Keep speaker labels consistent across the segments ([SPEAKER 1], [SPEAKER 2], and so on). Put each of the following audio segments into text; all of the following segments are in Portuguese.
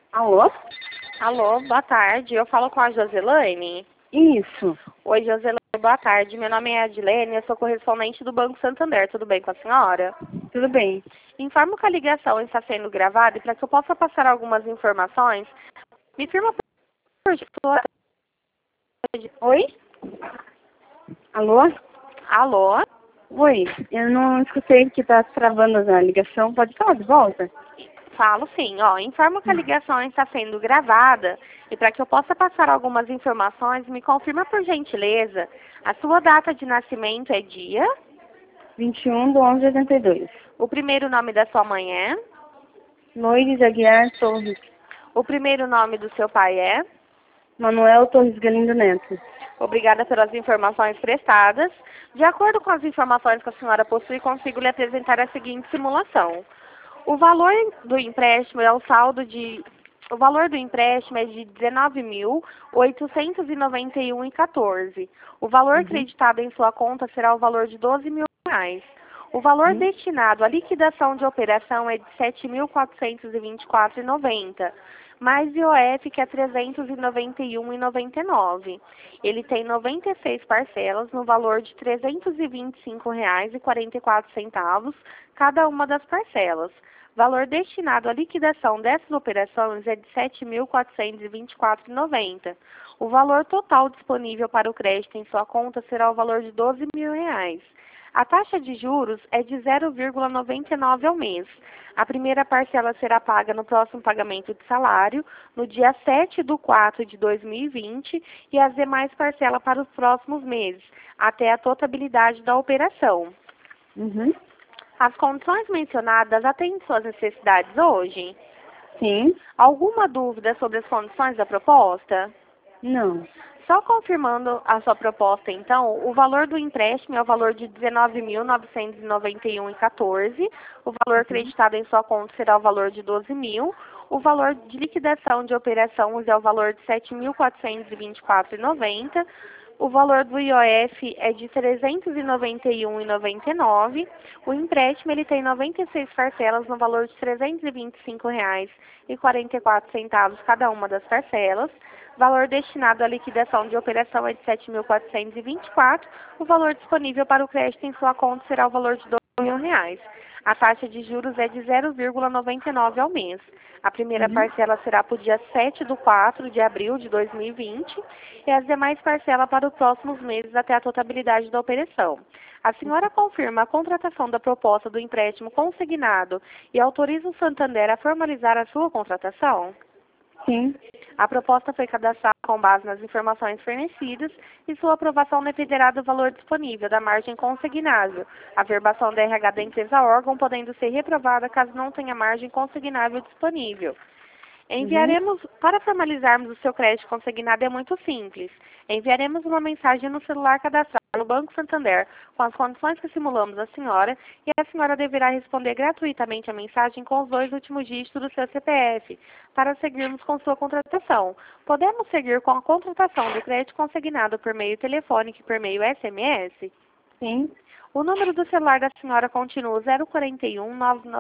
[SPEAKER 1] Alô?
[SPEAKER 2] Alô, boa tarde. Eu falo com a Joselane.
[SPEAKER 1] Isso.
[SPEAKER 2] Oi, Joselane, boa tarde. Meu nome é Adilene, eu sou correspondente do Banco Santander. Tudo bem com a senhora?
[SPEAKER 1] Tudo bem.
[SPEAKER 2] Informo que a ligação está sendo gravada e para que eu possa passar algumas informações, me firma por favor.
[SPEAKER 1] Oi? Alô?
[SPEAKER 2] Alô?
[SPEAKER 1] Oi, eu não escutei que tá travando a ligação. Pode falar de volta?
[SPEAKER 2] Falo sim, informo que a ligação está sendo gravada e para que eu possa passar algumas informações, me confirma por gentileza, a sua data de nascimento é dia,
[SPEAKER 1] 21/11/82.
[SPEAKER 2] o primeiro nome da sua mãe é,
[SPEAKER 1] Loires Aguiar Torres.
[SPEAKER 2] o primeiro nome do seu pai é.
[SPEAKER 1] Manuel Torres Galindo Neto.
[SPEAKER 2] Obrigada pelas informações prestadas. De acordo com as informações que a senhora possui, consigo lhe apresentar a seguinte simulação. O valor do empréstimo é o saldo de... O valor do empréstimo é de R$ 19.891,14. O valor creditado em sua conta será o valor de R$ 12.000. O valor destinado à liquidação de operação é de R$ 7.424,90. Mais IOF, que é R$ 391,99. Ele tem 96 parcelas no valor de R$ 325,44, cada uma das parcelas. Valor destinado à liquidação dessas operações é de R$ 7.424,90. O valor total disponível para o crédito em sua conta será o valor de R$ 12.000. A taxa de juros é de 0,99 ao mês. A primeira parcela será paga no próximo pagamento de salário, no dia 7/4/2020, e as demais parcelas para os próximos meses, até a totabilidade da operação. As condições mencionadas atendem suas necessidades hoje?
[SPEAKER 1] Sim.
[SPEAKER 2] Alguma dúvida sobre as condições da proposta?
[SPEAKER 1] Não.
[SPEAKER 2] Só confirmando a sua proposta, então, o valor do empréstimo é o valor de R$ 19.991,14. O valor creditado em sua conta será o valor de R$ 12.000. O valor de liquidação de operações é o valor de R$ 7.424,90. O valor do IOF é de R$ 391,99. O empréstimo ele tem 96 parcelas no valor de R$ 325,44 cada uma das parcelas. Valor destinado à liquidação de operação é de R$ 7.424. O valor disponível para o crédito em sua conta será o valor de R$ 12.000. A taxa de juros é de 0,99 ao mês. A primeira parcela será para o dia 7/4/abril de 2020 e as demais parcelas para os próximos meses até a totabilidade da operação. A senhora confirma a contratação da proposta do empréstimo consignado e autoriza o Santander a formalizar a sua contratação?
[SPEAKER 1] Sim.
[SPEAKER 2] A proposta foi cadastrada com base nas informações fornecidas e sua aprovação dependerá do valor disponível da margem consignável. A verbação da RH da empresa órgão podendo ser reprovada caso não tenha margem consignável disponível. Enviaremos, para formalizarmos o seu crédito consignado é muito simples. Enviaremos uma mensagem no celular cadastrado no Banco Santander com as condições que simulamos à senhora e a senhora deverá responder gratuitamente a mensagem com os 2 últimos dígitos do seu CPF para seguirmos com sua contratação. Podemos seguir com a contratação do crédito consignado por meio telefônico e por meio SMS?
[SPEAKER 1] Sim.
[SPEAKER 2] O número do celular da senhora continua 041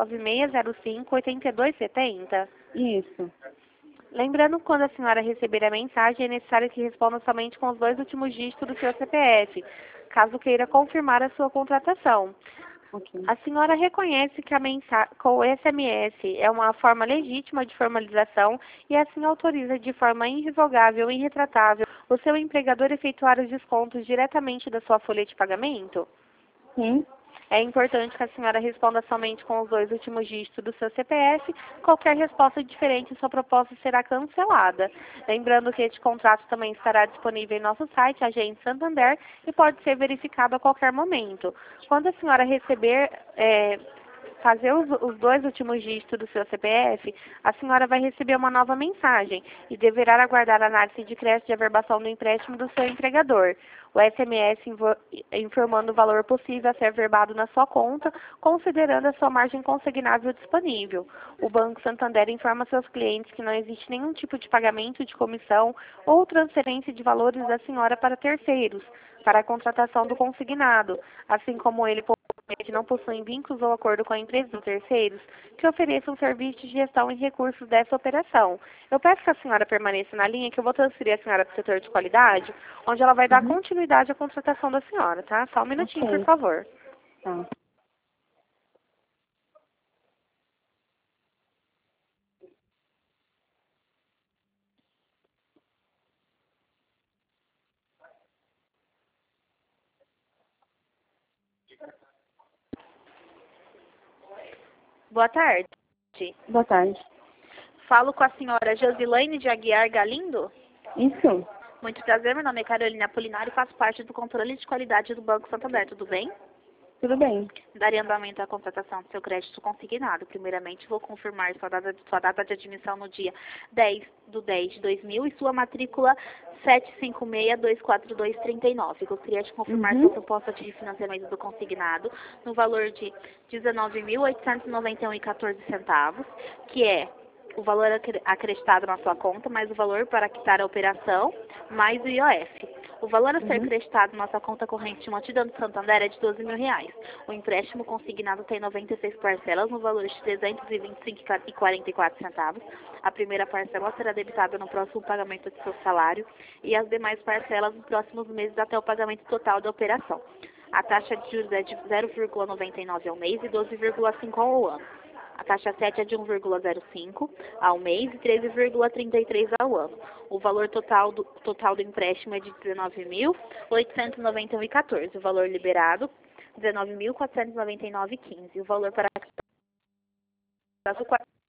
[SPEAKER 2] 99605 8270?
[SPEAKER 1] Isso.
[SPEAKER 2] Lembrando que quando a senhora receber a mensagem, é necessário que responda somente com os 2 últimos dígitos do seu CPF, caso queira confirmar a sua contratação.
[SPEAKER 1] Ok.
[SPEAKER 2] A senhora reconhece que com o SMS é uma forma legítima de formalização e assim autoriza de forma irrevogável e irretratável o seu empregador efetuar os descontos diretamente da sua folha de pagamento?
[SPEAKER 1] Sim.
[SPEAKER 2] É importante que a senhora responda somente com os 2 últimos dígitos do seu CPF. Qualquer resposta diferente, sua proposta será cancelada. Lembrando que este contrato também estará disponível em nosso site, Agente Santander, e pode ser verificado a qualquer momento. Quando a senhora receber, fazer os 2 últimos dígitos do seu CPF, a senhora vai receber uma nova mensagem e deverá aguardar a análise de crédito de averbação do empréstimo do seu empregador. O SMS informando o valor possível a ser averbado na sua conta, considerando a sua margem consignável disponível. O Banco Santander informa seus clientes que não existe nenhum tipo de pagamento de comissão ou transferência de valores da senhora para terceiros, para a contratação do consignado, assim como ele não possuem vínculos ou acordo com empresas ou terceiros que ofereçam serviços de gestão e recursos dessa operação. Eu peço que a senhora permaneça na linha, que eu vou transferir a senhora para o setor de qualidade, onde ela vai dar continuidade à contratação da senhora, tá? Só um minutinho,
[SPEAKER 1] Ok.
[SPEAKER 2] por favor.
[SPEAKER 1] Tá.
[SPEAKER 2] Boa tarde.
[SPEAKER 1] Boa tarde.
[SPEAKER 2] Falo com a senhora Josilaine de Aguiar Galindo?
[SPEAKER 1] Isso?
[SPEAKER 2] Muito prazer, meu nome é Carolina Apolinário e faço parte do controle de qualidade do Banco Santander, tudo bem?
[SPEAKER 1] Tudo bem.
[SPEAKER 2] Daria andamento à contratação do seu crédito consignado. Primeiramente, vou confirmar sua data de admissão no dia 10/10/2000 e sua matrícula 756-24239. Gostaria de confirmar sua proposta de financiamento do consignado no valor de R$ 19.891,14, que é o valor acreditado na sua conta, mais o valor para quitar a operação, mais o IOF. O valor a ser acreditado na sua conta corrente mantida no Santander é de R$ 12.000. O empréstimo consignado tem 96 parcelas no valor de R$ 325,44. A primeira parcela será debitada no próximo pagamento de seu salário e as demais parcelas nos próximos meses até o pagamento total da operação. A taxa de juros é de 0,99 ao mês e 12,5 ao ano. A taxa 7 é de 1,05 ao mês e 13,33 ao ano. O valor total do empréstimo é de R$ 19.891,14. O valor liberado, R$ 19.499,15. O valor para prazo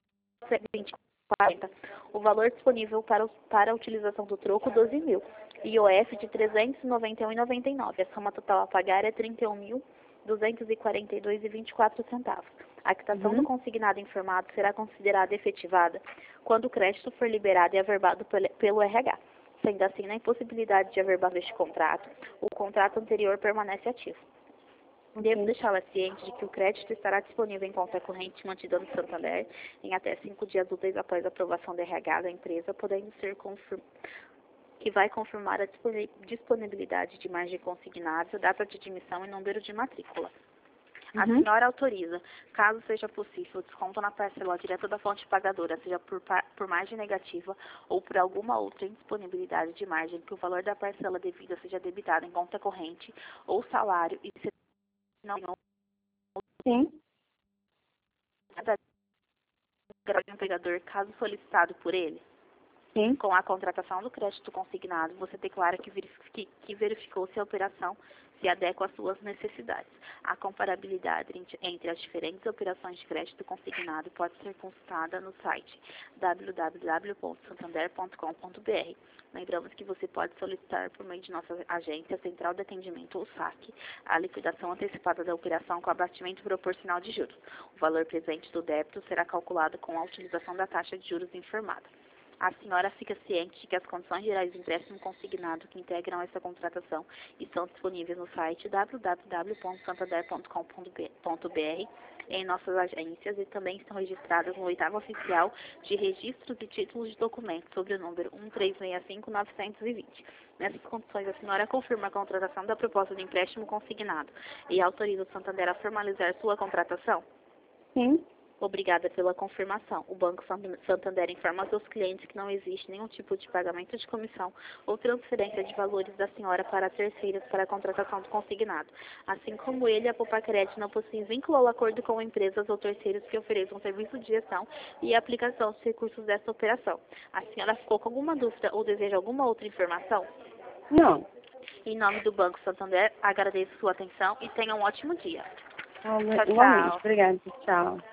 [SPEAKER 2] 440. O valor disponível para a utilização do troco, R$ 12.000. IOF de R$ 391,99. A soma total a pagar é R$ 31.242,24. A quitação do consignado informado será considerada efetivada quando o crédito for liberado e averbado pelo RH. Sendo assim, na impossibilidade de averbar este contrato, o contrato anterior permanece ativo. Devo deixá-la ciente de que o crédito estará disponível em conta corrente mantida no Santander em até 5 dias úteis após a aprovação do RH da empresa, podendo ser que vai confirmar a disponibilidade de margem consignada, data de admissão e número de matrícula. A senhora autoriza, caso seja possível, o desconto na parcela direto da fonte pagadora, seja por margem negativa ou por alguma outra indisponibilidade de margem, que o valor da parcela devida seja debitado em conta corrente ou salário e se não
[SPEAKER 1] Sim.
[SPEAKER 2] o empregador, caso solicitado por ele.
[SPEAKER 1] Sim.
[SPEAKER 2] Com a contratação do crédito consignado, você declara que verificou se a operação se adequa às suas necessidades. A comparabilidade entre as diferentes operações de crédito consignado pode ser consultada no site www.santander.com.br. Lembramos que você pode solicitar por meio de nossa agência Central de Atendimento ou SAC a liquidação antecipada da operação com abatimento proporcional de juros. O valor presente do débito será calculado com a utilização da taxa de juros informada. A senhora fica ciente de que as condições gerais de empréstimo consignado que integram essa contratação estão disponíveis no site www.santander.com.br em nossas agências e também estão registradas no 8º Oficial de Registros e Títulos de Documentos sobre o número 13665-920. Nessas condições, a senhora confirma a contratação da proposta de empréstimo consignado e autoriza o Santander a formalizar sua contratação?
[SPEAKER 1] Sim.
[SPEAKER 2] Obrigada pela confirmação. O Banco Santander informa aos seus clientes que não existe nenhum tipo de pagamento de comissão ou transferência de valores da senhora para terceiros para a contratação do consignado. Assim como ele, a Poupa Crédito não possui vínculo ou acordo com empresas ou terceiros que ofereçam serviço de gestão e aplicação dos recursos desta operação. A senhora ficou com alguma dúvida ou deseja alguma outra informação?
[SPEAKER 1] Não.
[SPEAKER 2] Em nome do Banco Santander, agradeço sua atenção e tenha um ótimo dia.
[SPEAKER 1] Igualmente.
[SPEAKER 2] Tchau, tchau.
[SPEAKER 1] Obrigada. Tchau.